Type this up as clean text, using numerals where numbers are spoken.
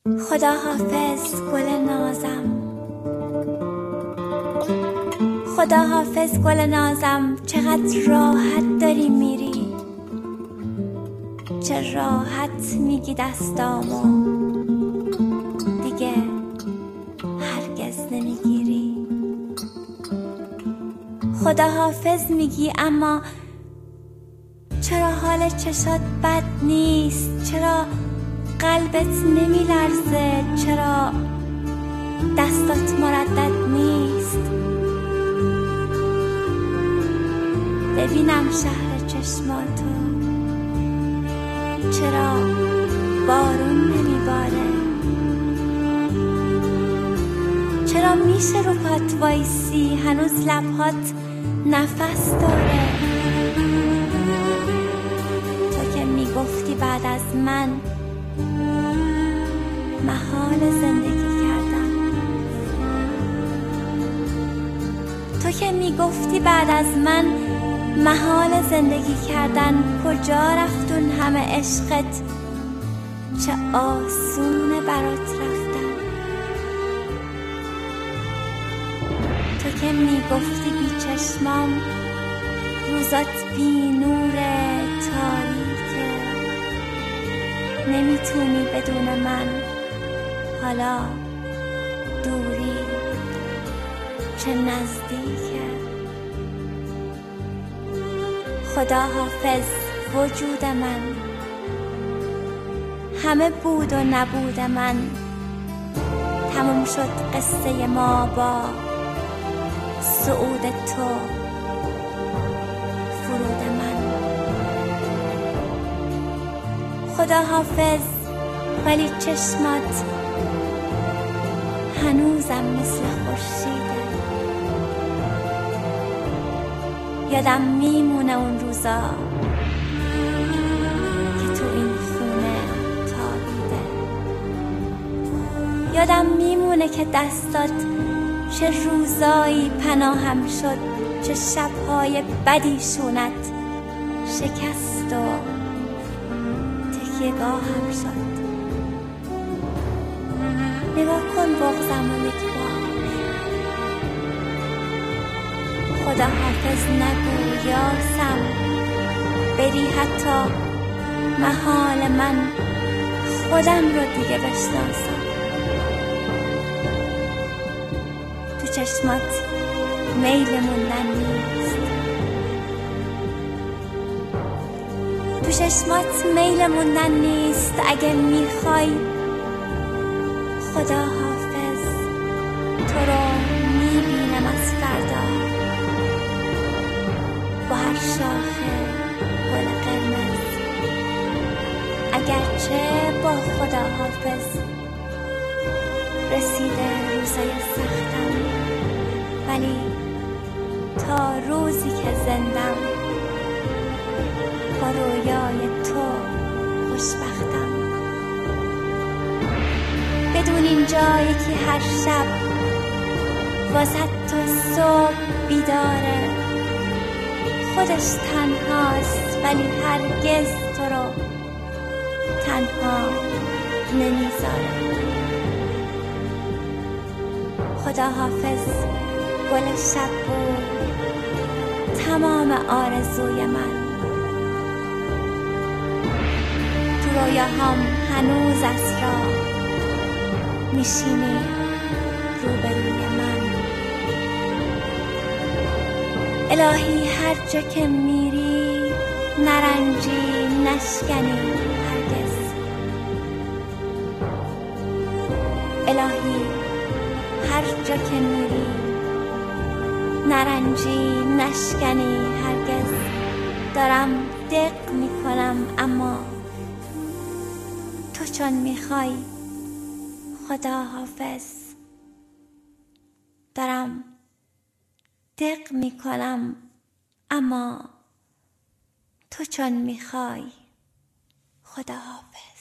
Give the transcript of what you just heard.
خدا حافظ گل نازم، خدا حافظ گل نازم، چقدر راحت داری میری، چه راحت میگی دستامو دیگه هرگز نمیگیری. خدا حافظ میگی اما چرا حال چشات بد نیست؟ چرا قلبت نمیلرزه؟ چرا دستات مردد نیست؟ ببینم شهر چشماتو، چرا بارون نمیباره؟ چرا میشه رو پات وایسی هنوز لبهات نفس داره؟ تو که میگفتی بعد از من محال زندگی کردن، تو که میگفتی بعد از من محال زندگی کردن، کجا رفتون همه عشقت؟ چه آسونه برات رفتن. تو که میگفتی بی چشمام روزات بی نوره، تاریکه، نمیتونی بدون من، حالا دوری چه نزدیکه. خدا حافظ وجود من، همه بود و نبود من، تموم شد قصه ما با صعود تو، فرود من. خدا حافظ ولی چشمات هنوزم مثل خورشیده، یادم میمونه اون روزا که تو این خونه تابیده، یادم میمونه که دستات چه روزایی پناهم شد، چه شبهای بدی شونت شکست و تکیه‌گاهم شد. نگاه کن بغضم و یک بار، خدا حافظ نگو یاسم، بری حتی محال من خودم رو دیگه بشناسم. تو چشمات میل موندن نیست، تو چشمات میل موندن نیست. اگه میخوای خدا حافظ تو رو میبینم از فردا با هر شاخه گل قرمز، اگرچه با خدا حافظ رسیده روزای سختم، ولی تا روزی که زندم با رویای تو خوشبختم. بدون این جایی که هر شب واسه تو صبح بیداره، خودش تنهاست ولی هرگز تو رو تنها نمیذاره. خدا حافظ گل شب بود تمام آرزوی من، تو رویاهام هنوز اسرا میشینی روبروی من. الهی هر جا که میری نرنجی نشکنی هرگز، الهی هر جا که میری نرنجی نشکنی هرگز. دارم دق میکنم اما تو چون میخوای خدا حافظ، دارم دق میکنم اما تو چون میخوای خدا حافظ.